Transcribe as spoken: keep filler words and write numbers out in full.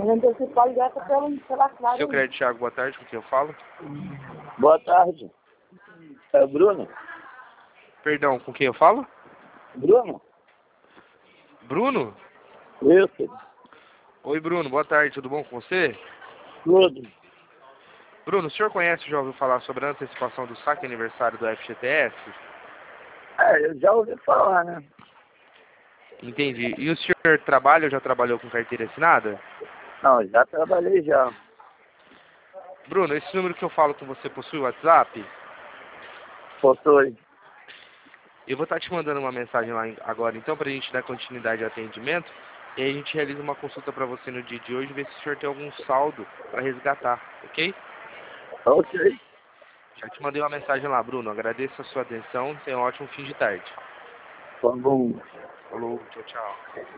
antecipar ligar para ela pela clara. Seu crédito, Thiago, boa tarde, com quem eu falo? Boa tarde. É o Bruno? Perdão, com quem eu falo? Bruno? Bruno? Isso. Oi, Bruno, boa tarde, tudo bom com você? Tudo. Bruno, o senhor conhece, já ouviu falar sobre a antecipação do saque aniversário do F G T S? É, eu já ouvi falar, né? Entendi. E o senhor trabalha ou já trabalhou com carteira assinada? Não, já trabalhei já. Bruno, esse número que eu falo com você possui WhatsApp? Possui. Eu vou estar te mandando uma mensagem lá agora, então, para a gente dar continuidade ao atendimento. E aí a gente realiza uma consulta para você no dia de hoje, ver se o senhor tem algum saldo para resgatar, ok? Ok. Já te mandei uma mensagem lá, Bruno. Agradeço a sua atenção e tenha um ótimo fim de tarde. Tá bom. Falou, tchau, tchau.